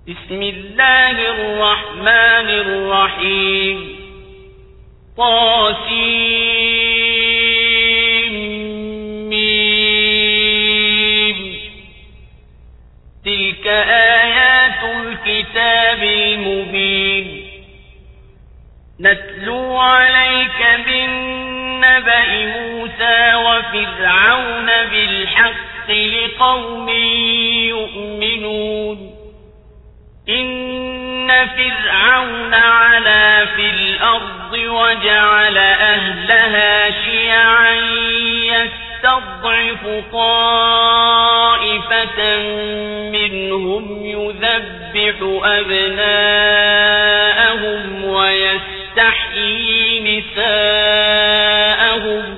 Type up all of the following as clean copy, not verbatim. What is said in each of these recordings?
بسم الله الرحمن الرحيم طاسيم تلك آيات الكتاب المبين نتلو عليك بالنبأ موسى وفرعون بالحق لقوم يؤمنون إن فرعون علا في الأرض وجعل أهلها شيعا يستضعف طائفة منهم يذبح أبناءهم ويستحيي نساءهم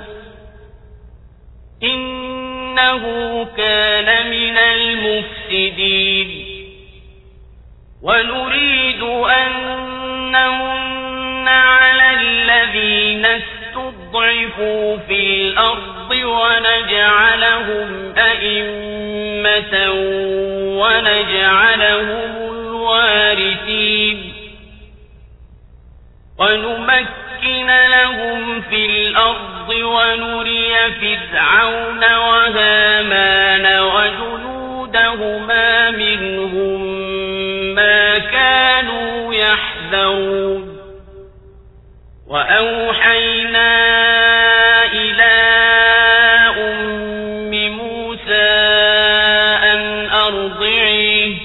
إنه كان من المفسدين ونريد أن نمن على الذين استضعفوا في الأرض ونجعلهم أئمة ونجعلهم الوارثين ونمكن لهم في الأرض ونري فرعون وهامان وجنودهما منهم ما كانوا يحذرون وأوحينا إلى أم موسى أن أرضعيه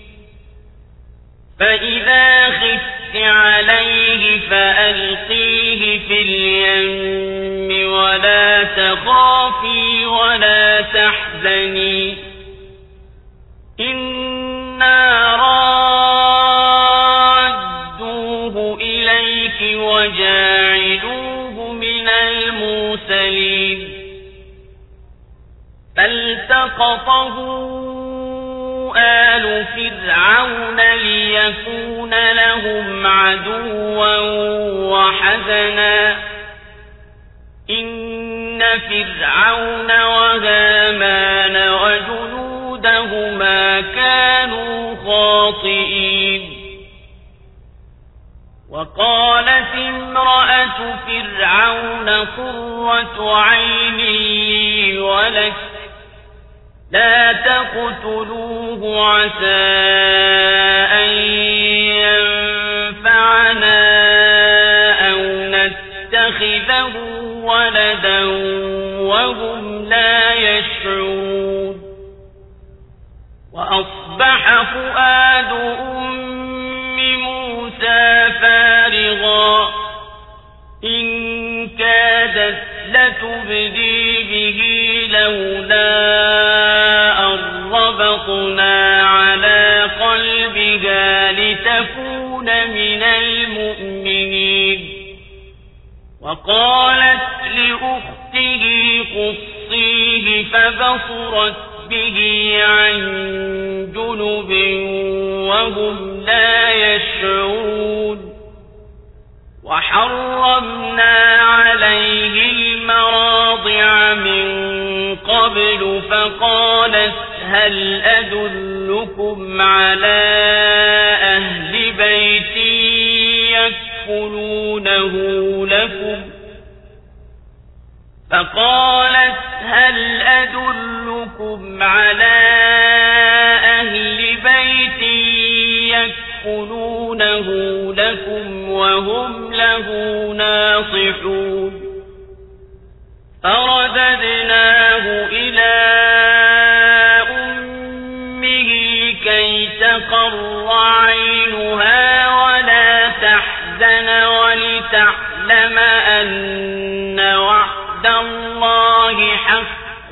فإذا خفت عليه فألقيه في اليم ولا تخافي ولا تحزني إنا رادوه إليك وجاعلوه من المرسلين فالتقطه آل فرعون ليكون لهم عدوا وحزنا إن فرعون وهامان وجنودهما كانوا خاطئين وقالت امرأة فرعون قرة عين لي ولك لا تقتلوه عسى أن ينفعنا أو نتخذه ولدا وهم لا يشعرون وأصبح فؤاد أم موسى فارغا إن كادت لتبدي به لولا أن ربطنا على قلبها لتكون من المؤمنين وقالت لأخته قصيه فبصرت به عن جنب وهم لا يشعرون وحرمنا عليه المراضع من قبل فقالت هل أدلكم على أهل بيت يكفلونه لكم فقالت هل أدلكم على أهل بيت يكفلونه لكم وهم له ناصحون فرددناه إلى أمه كي تقر عينها ولا تحزن ولتعلم أن وعد الله حق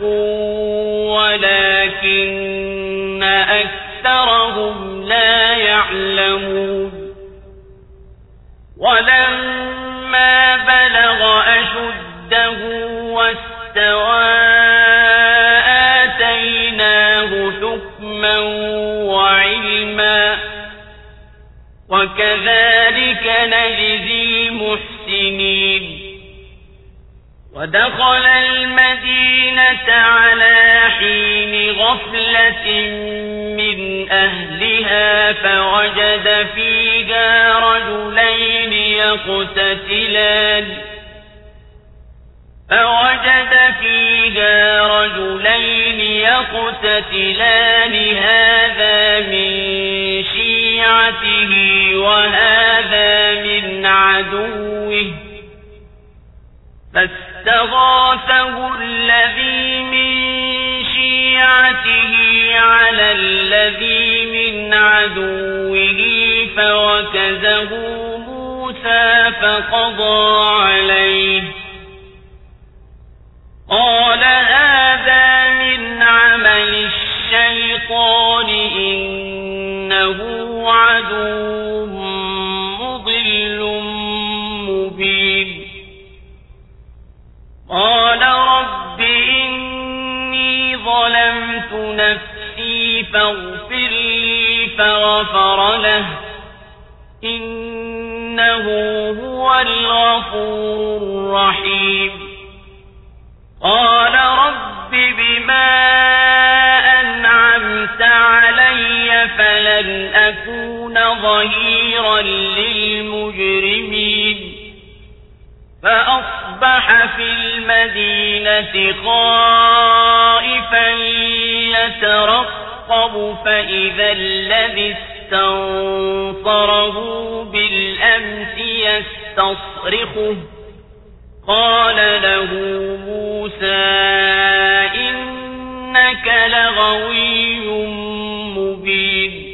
ولكن أكثرهم لا يعلمون ولما بلغ أشده واستوى آتيناه حكما وعلما وكذلك نجزي المحسنين ودخل المدينة على حين غفلة من أهلها فوجد فيها رجلين يقتتلان هذا من شيعته وهذا من عدوه فاستغاثه الذي من شيعته على الذي من عدوه فوكزه موسى فقضى عليه قال هذا من عمل الشيطان إنه عدو مضل مبين قال رب إني ظلمت نفسي فاغفر لي فغفر له إنه هو الغفور الرحيم قال رب بما أنعمت علي فلن أكون ظهيرا للمجرمين فأصبح في المدينة خائفا يترقب فإذا الذي استنصره بالأمس يستصرخه قال له موسى إنك لغوي مبين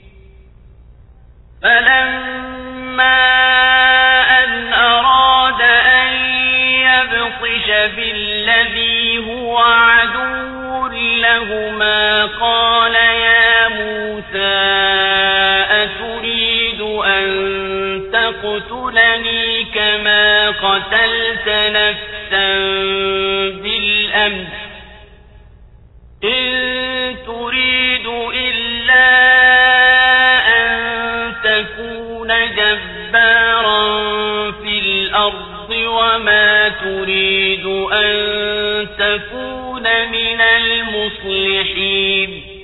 فلما أن أراد أن يبطش بالذي هو عدو لهما قال يا موسى أتريد أن تقتلني كما قتلت نفسا بالأمس إن تريد إلا أن تكون جبارا في الأرض وما تريد أن تكون من المصلحين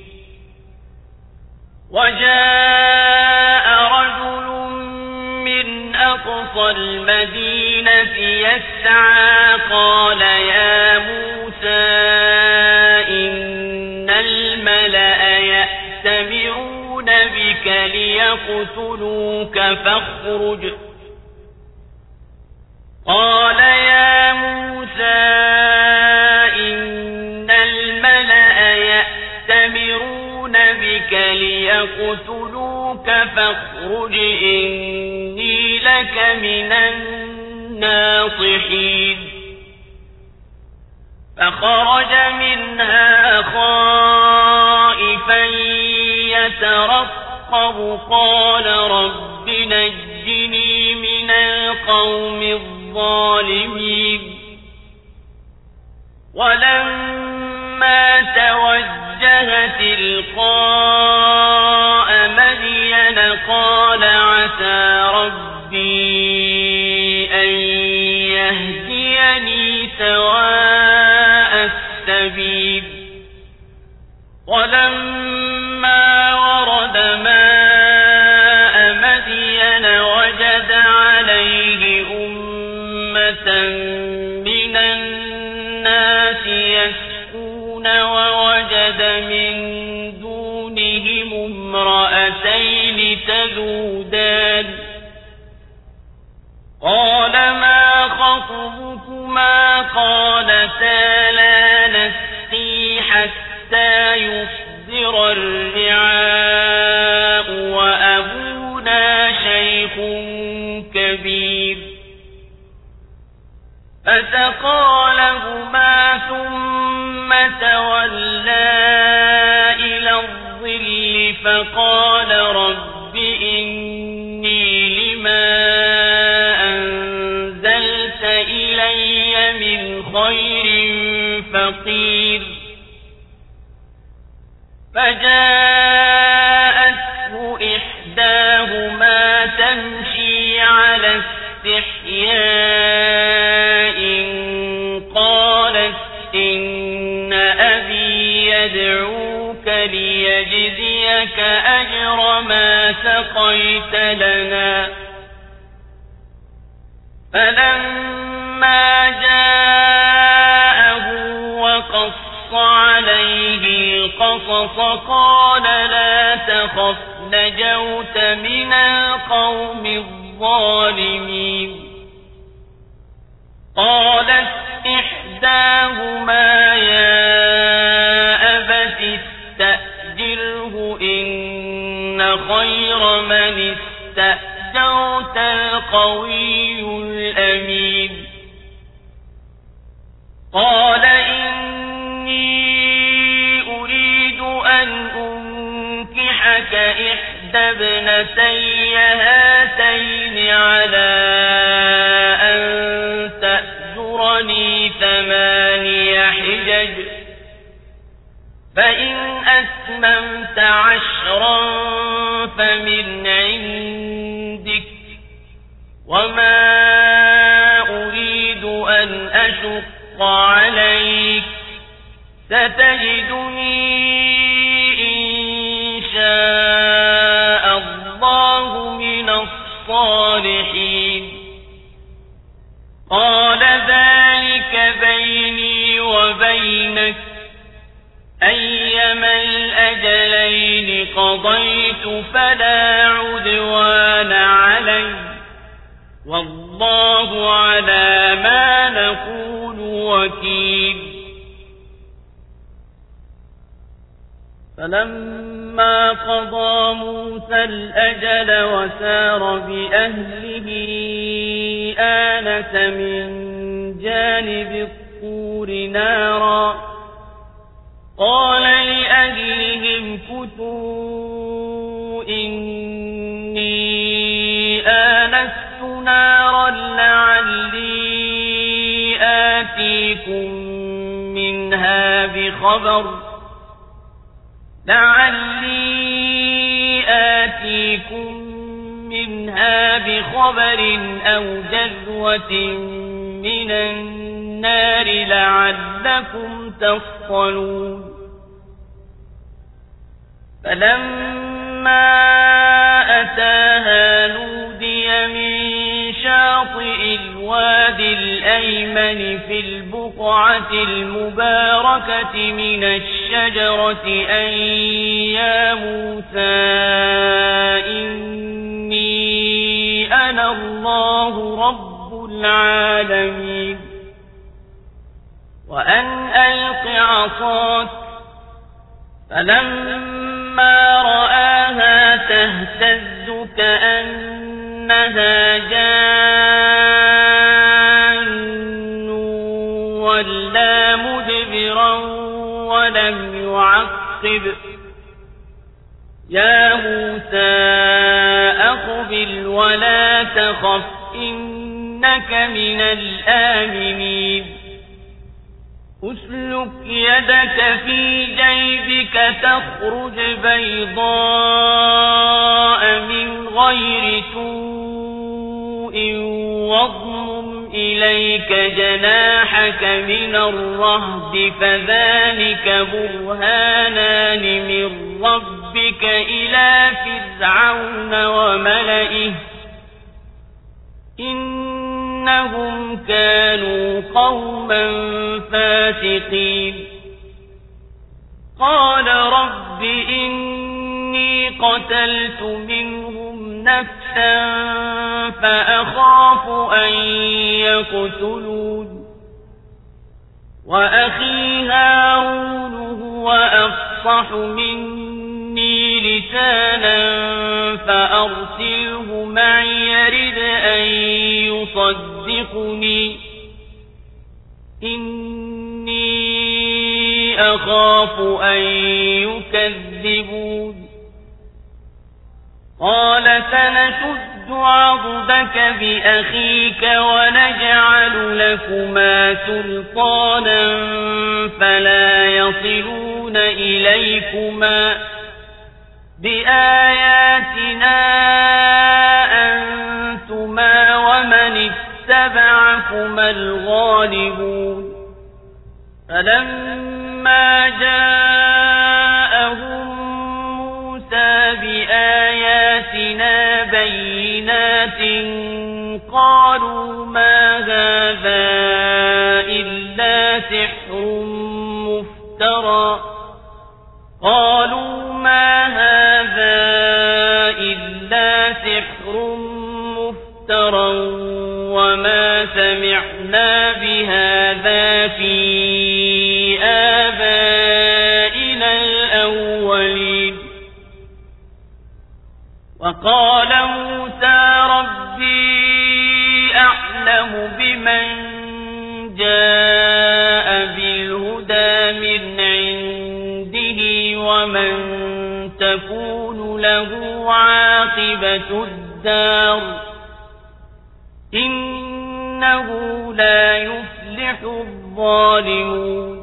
وجاء رجل من أقصى المدينة يسعى قال يا موسى إن الملأ يأتمرون بك ليقتلوك فاخرج قال يا موسى إن الملأ يأتمرون بك ليقتلوك فاخرج إني لك من الناصحين فخرج منها خائفا يترقب قال رب نجني من القوم الظالمين ولما توجه تلقاء مدين قال عسى ربي أن يهديني سواء السبيل ولما ورد ماء مدين وجد عليه أمة من الناس يسقون ووجد من دونهم امرأتين تذودان قال ما خطبكما قالتا لا نسقي حتى يصدر الرعاء وأبونا شيخ كبير فسقى لهما ثم تولى إلى الظل فقال رب إني لما أنزلت إلي من خير فقير فجاءته إحداهما تمشي على استحياء أبقيت لنا فلما جاءه وقص عليه القصص قال لا تخف نجوت من القوم الظالمين قالت إحداهما يا أبت استأجره إن خير من استأجرت القوي الأمين قال إني أريد أن أنكحك إحدى ابنتي هاتين على أن تأجرني 8 حجج فإن أتممت 10 فمن عندك وما أريد أن أشق عليك ستجدني إن شاء الله من الصالحين قال ذلك بيني وبينك أيما الأجلين قضيت فلا عدوان علي والله على ما نقول وكيل فلما قضى موسى الأجل وسار بأهله آنس من جانب الطور نارا قال لأهلهم كثوا إني آنست نارا لعلي آتيكم منها بخبر أو جذوة من النار لعلكم تصطلون فلما أتاها نودي من شاطئ الوادي الأيمن في البقعة المباركة من الشجرة أن يا موسى إني أنا الله رب العالمين وأن ألق عصاك فلما رآها تهتز كأنها جان ولا مدبرا ولم يعقب يا موسى أقبل ولا تخف إنك من الآمنين أسلك يدك في جيبك تخرج بيضاء من غير سوء واضمم إليك جناحك من الرهب فذلك برهانان من ربك إلى فرعون وملئه إنهم كانوا قوما فاسقين قال رب إني قتلت منهم نفسا فأخاف أن يقتلون وأخي هارون هو أفصح مني لسانا فأرسله معي يرد أن يصدقني إني أخاف أن يكذبون قال سنشد عضدك بأخيك ونجعل لكما سلطانا فلا يصلون إليكما بآياتنا أنتما ومن اتبعكما الغالبون فلما جاءهم موسى بآياتنا آياتنا بينات قالوا ما هذا إلا سحر مفترى وما سمعنا بهذا في آبائنا الأولين وقال موسى ربي أعلم بمن جاء بالهدى من عنده ومن تكون له عاقبة الدار إنه لا يفلح الظالمون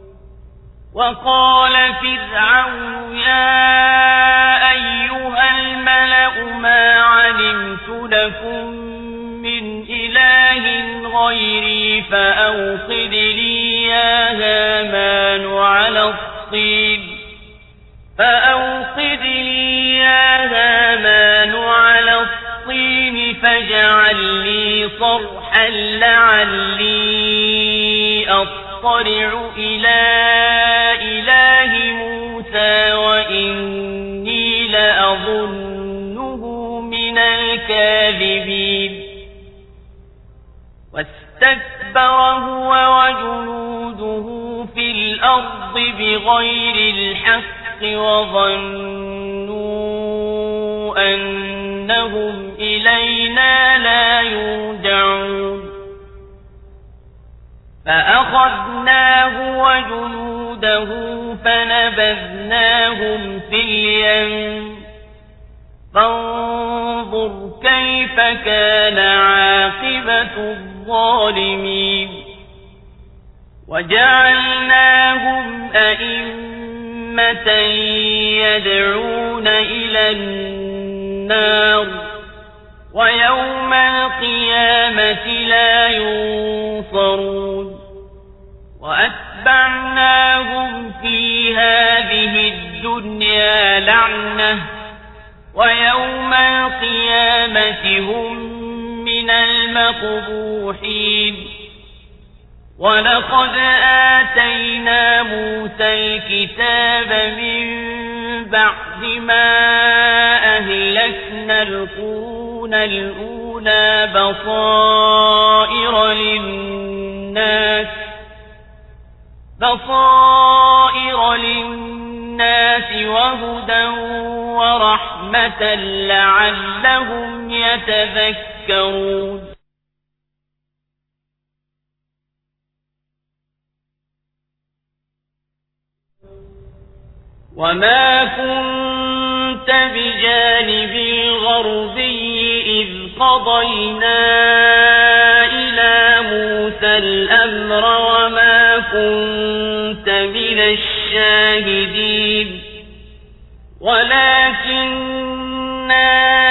وقال فرعون يا أيها الملأ ما علمت لكم من إله غيري فأوقد لي يا هامان على الطين فاجعل لي صرحا لعلي أطلع إلى إله موسى وإني لأظنه من الكاذبين واستكبر هو وجنوده في الأرض بغير الحق وظنوا أنهم إلينا لا يرجعون فأخذناه وجنوده فنبذناهم في اليم فانظر كيف كان عاقبة الظالمين وجعلناهم أئمة يدعون إلى النار ويوم القيامة لا ينصرون وأتبعناهم في هذه الدنيا لعنة ويوم القيامة هم من المقبوحين ولقد آتينا موسى الكتاب من بعد ما أهلكنا القرون الأولى بصائر للناس وهدى ورحمة لعلهم يتذكرون وما كنت بجانب الغربي إذ قضينا إلى موسى الأمر وما كنت من الشاهدين ولكننا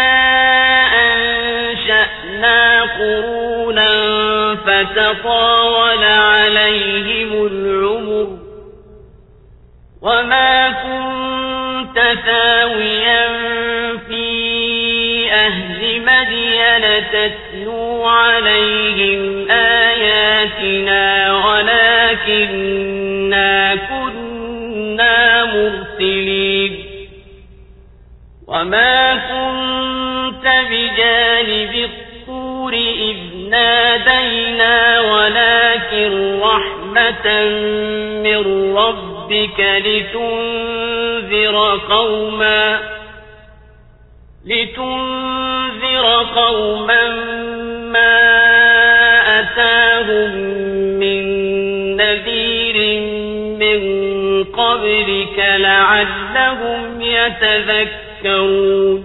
أنشأنا قرونا فتطاول عليهم العمر وما كنت ثاويا في أهل مدين تتلو عليهم آياتنا ولكننا كنا مرسلين وما كنت بجانب الطور إذ نادينا ولكن رحمة من ربك لتنذر قوما ما أتاهم من نذير من قبلك لعلهم يتذكرون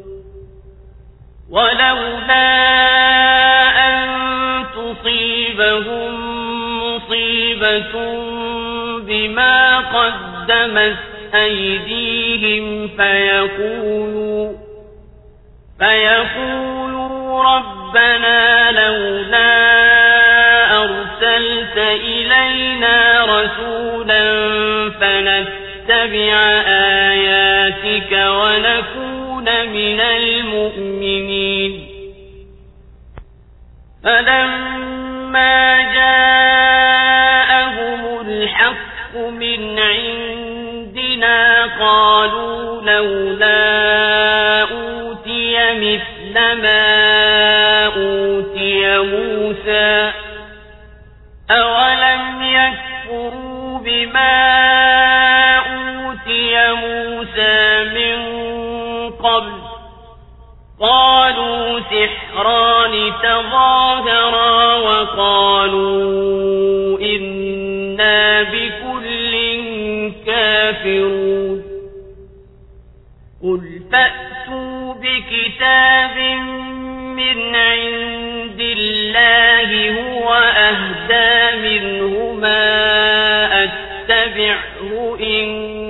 ولولا أن تصيبهم مصيبة بما قدمت أيديهم فيقولوا ربنا لولا أرسلت إلينا رسولا فنتبع آياتك ونكون من المؤمنين فلما جاءهم الحق من عندنا قالوا لولا أوتي مثل ما أوتي موسى أولم يكفروا بما أوتي موسى من قبل قالوا سحران تظاهرا وقالوا إنا بكل كافرون قل فأتوا بكتاب من عند الله هو أهدى منهما أتبعه إن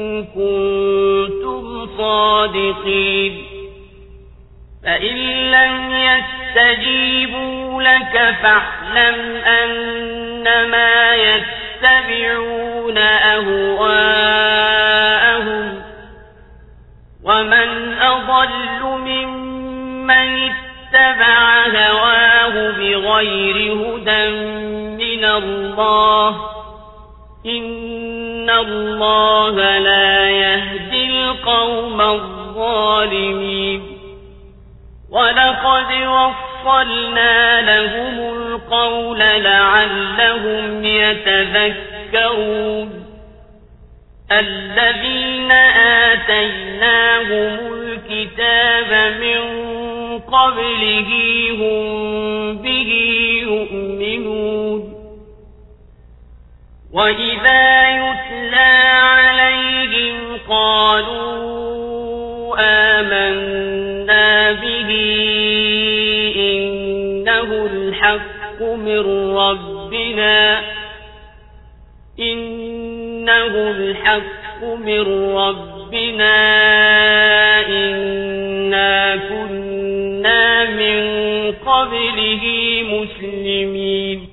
كنتم صادقين فإن لم يستجيبوا لك فاعلم أنما يتبعون أهواءهم ومن أضل ممن اتبع هواه بغير هدى من الله إن الله لا يهدي القوم الظالمين ولقد وصلنا لهم القول لعلهم يتذكرون الذين آتيناهم الكتاب من قبله هم به يؤمنون وإذا يتلى عليهم قالوا آمنا به إنه الحق من ربنا إنا كنا من قبله مسلمين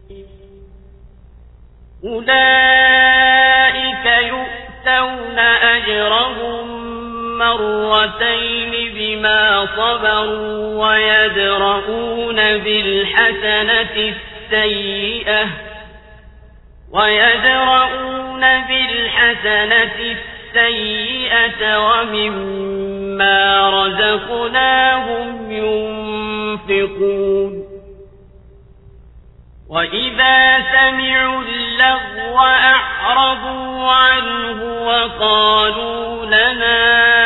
أولئك يؤتون أجرهم مرتين بما صبروا ويدرؤون بالحسنة السيئة ومما رزقناهم ينفقون وإذا سمعوا اللغو أعرضوا عنه وقالوا لنا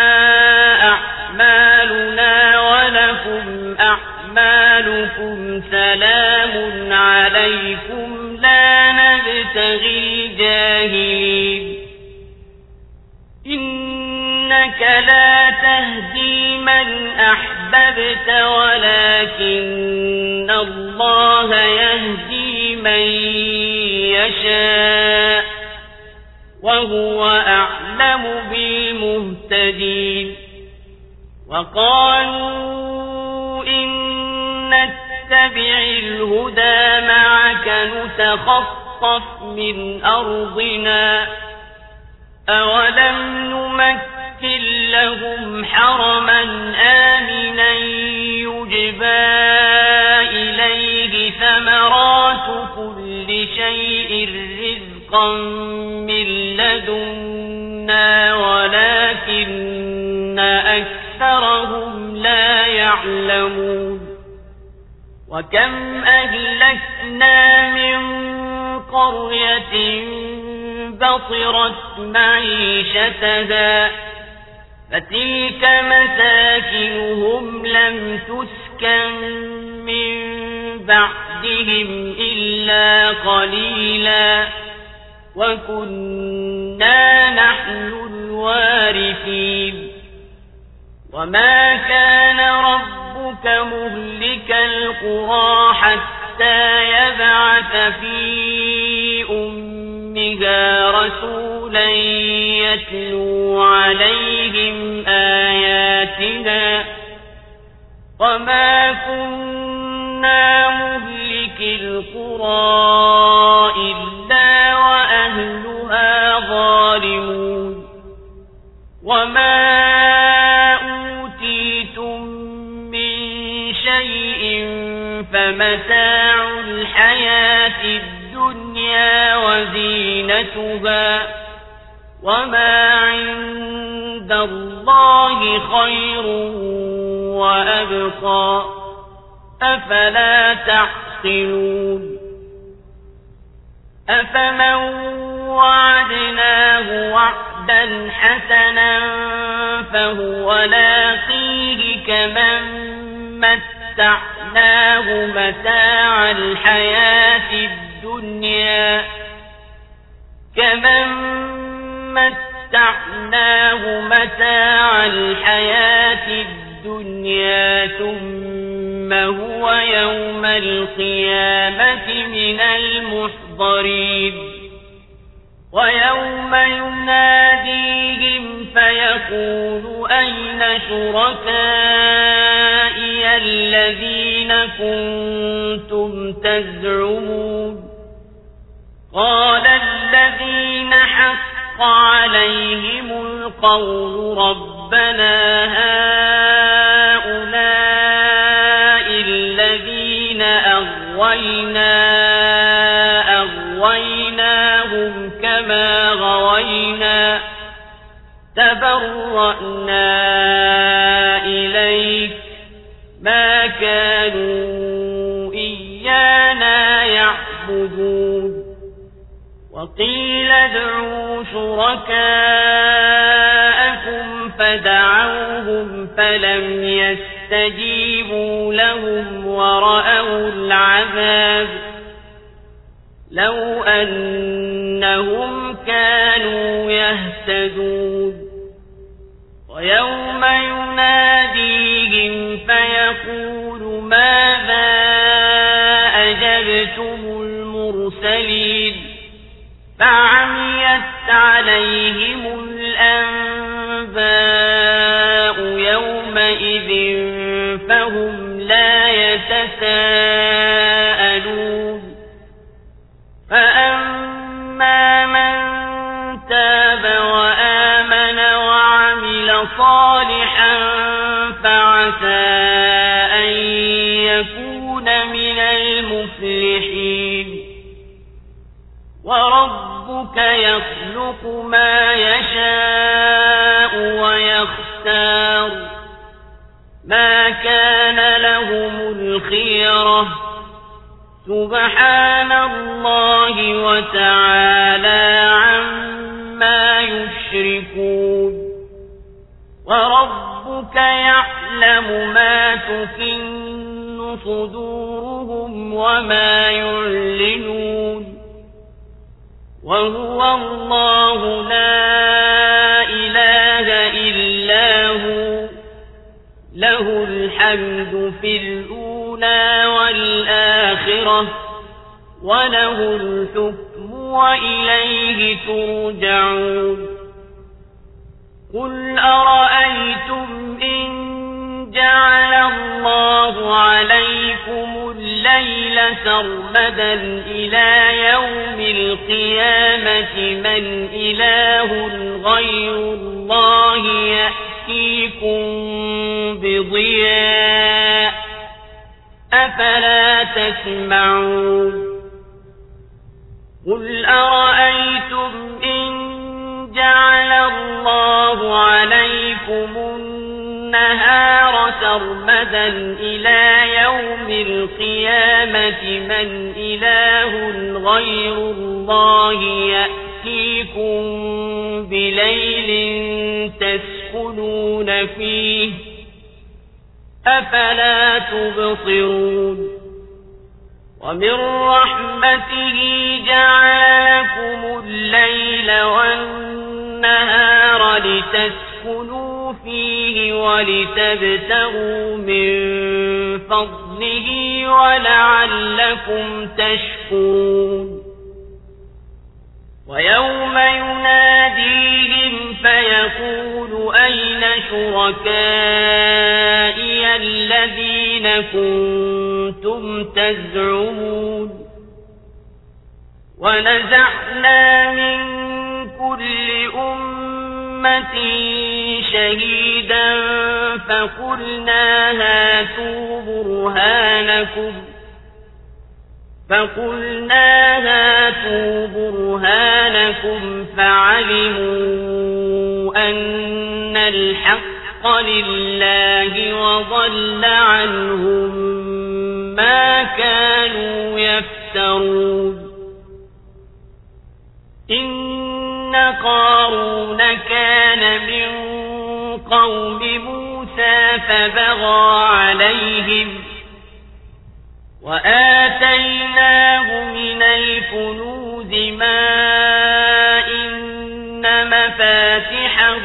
أعمالنا ولكم أعمالكم سلام عليكم لا نبتغي الجاهلين إنك لا تهدي من أحببت ولكن الله يهدي من يشاء وهو أعلم بالمهتدين وقالوا إن نتبع الهدى معك نتخطف من أرضنا أولم نمكن لهم حرما آمنا يجبى إليه ثمرات كل شيء رزقا من لدنا ولكن أكثرهم لا يعلمون وكم أهلكنا من قرية بطرت معيشتها فتلك مساكنهم لم تسكن من بعدهم إلا قليلا وكنا نحن الوارثين وما كان ربك مهلك القرى حتى يبعث في أمها رسولا يتلو عليهم آياتنا وما كنا مهلك القرى إلا وأهلها ظالمون وما أوتي من شيء فمتاع الحياة الدنيا وزينتها وما عند الله خير وأبقى أفلا تعقلون أفمن وعدناه وعدا حسنا فهو لاقيه كمن متعناه متاع الحياة الدنيا ثم هو يوم القيامة من المحضرين ويوم يناديهم فيقول أين شركائي الذين كنتم تزعمون قال الذين حق عليهم القول ربنا هؤلاء الذين أغويناهم كما غوينا تبرأنا إليك ما كانوا إيانا يعبدون وقيل ادعوا شركاءكم فدعوهم فلم يستجيبوا لهم ورأوا العذاب لو أنهم كانوا يهتدون ويوم يناديهم فيقول ماذا أجبتم المرسلين فعميت عليهم الأنباء يومئذ فهم لا يتساءلون فأما من تاب وآمن وعمل صالحا فعسى أن يكون من المفلحين وربك يخلق ما يشاء ويختار ما كان لهم الخيرة سبحان الله وتعالى عما يشركون وربك يعلم ما تكن صدورهم وما يعلنون وهو الله لا إله إلا هو له الحمد في الأولى والآخرة وله الحكم وإليه ترجعون قل أرأيتم إن جعل الله عليكم الليل سرمدا إلى يوم القيامة من إله غير الله يأتيكم بضياء أفلا تسمعون قل أرأيتم إن جعل الله عليكم النهار سرمدا إلى يوم القيامة من إله غير الله يأتيكم بليل تسكنون فيه أفلا تبصرون ومن رحمته جعل لكم الليل والنهار لتسكنوا فيه ولتبتغوا من فضله ولعلكم تشكرون ويوم يناديهم فيقول أين شركائي الذين كنتم تزعمون ونزعنا من كل أمة أمة شهيدا فقلنا هاتوا برهانكم فعلموا أن الحق لله وضل عنهم ما كانوا يفترون إن قارون كان من قوم موسى فبغى عليهم وآتيناه من الكنوز ما إن مفاتحه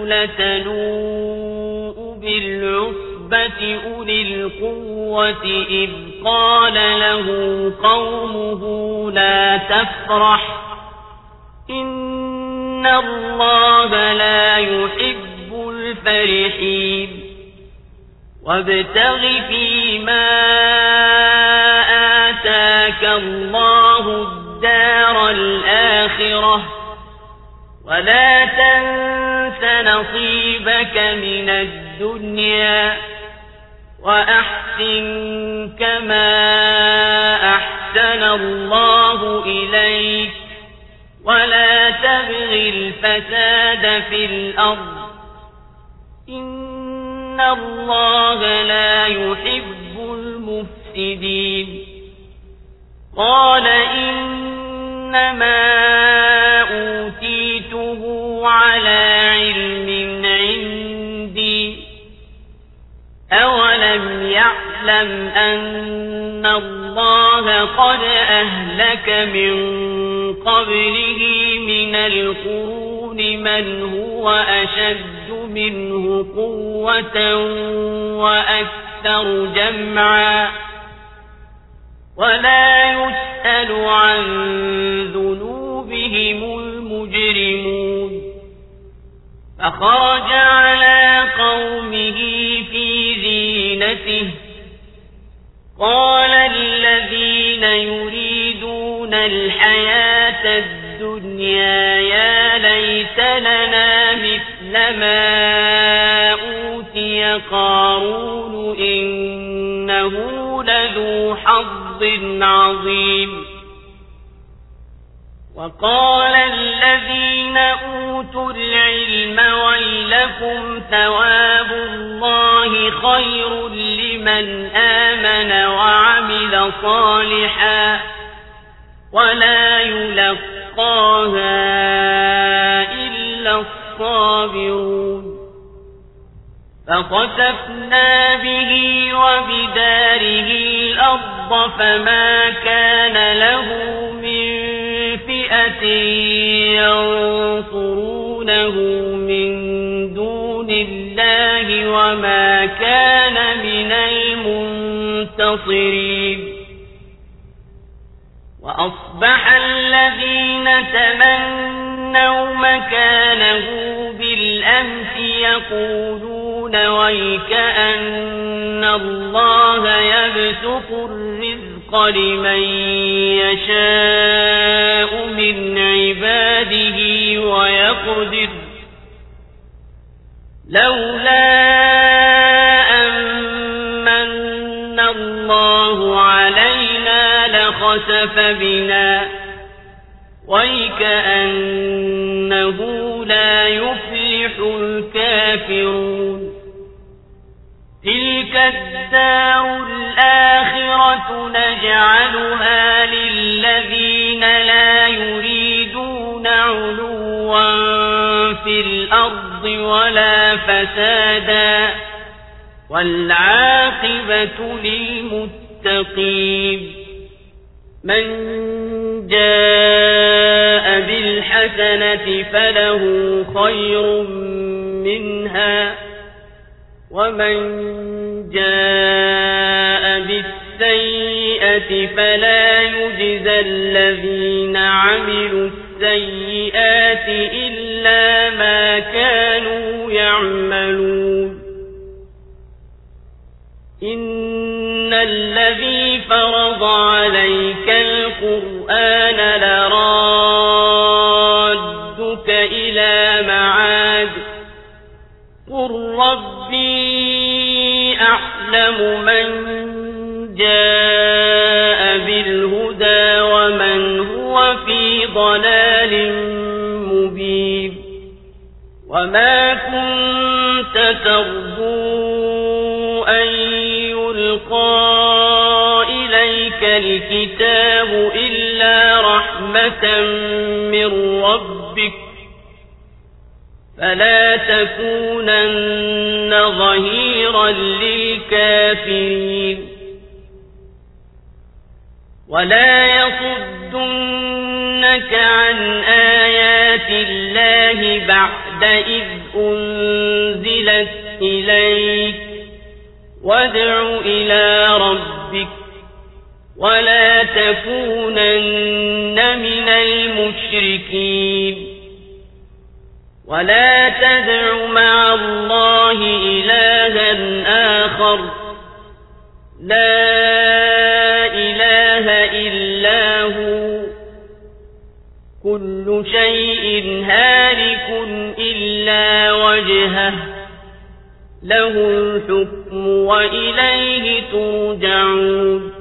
لتنوء بالعصبة أولي القوة إذ قال له قومه لا تفرح إن الله لا يحب الفرحين وابتغ فيما آتاك الله الدار الآخرة ولا تنس نصيبك من الدنيا وأحسن كما أحسن الله إليك ولا تبغ الفساد في الأرض إن الله لا يحب المفسدين قال إنما أوتيته على علم عندي أولم يعلم أن الله قد أهلك من قبله من القرون من هو أشد منه قوة وأكثر جمعا ولا يسأل عن ذنوبهم المجرمون فخرج على قومه في زينته قال الذين يريدون الحياة الدنيا يا ليت لنا مثل ما أوتي قارون إنه لذو حظ عظيم وقال الذين أوتوا العلم ويلكم ثواب الله خير لمن آمن وعمل صالحا ولا يلقاها إلا الصابرون فخسفنا به وبداره الأرض فما كان له من فئة ينصرونه من دون الله وما كان من المنتصرين وأصبح الذين تمنوا مكانه بالأمس يقولون ويكأن الله يبسط الرزق لمن يشاء من عباده ويقدر لولا أمن الله علينا لخسف بنا ويكأنه لا يفلح الكافرون تلك الدار الآخرة نجعلها للذين لا يريدون علوا في الأرض ولا فسادا والعاقبة للمتقين من جاء بالحسنة فله خير منها ومن جاء بالسيئة فلا يجزى الذين عملوا السيئات إلا ما كانوا يعملون إن الذي فرض عليك القرآن لرادك إلى معاد ربي أعلم من جاء بالهدى ومن هو في ضلال مبين وما كنت ترجو أن يلقى إليك الكتاب إلا رحمة من ربك فلا تكونن ظهيرا للكافرين ولا يصدنك عن آيات الله بعد إذ أنزلت إليك وادع إلى ربك ولا تكونن من المشركين ولا تدع مع الله إلها آخر لا إله إلا هو كل شيء هالك إلا وجهه له الحكم وإليه ترجعون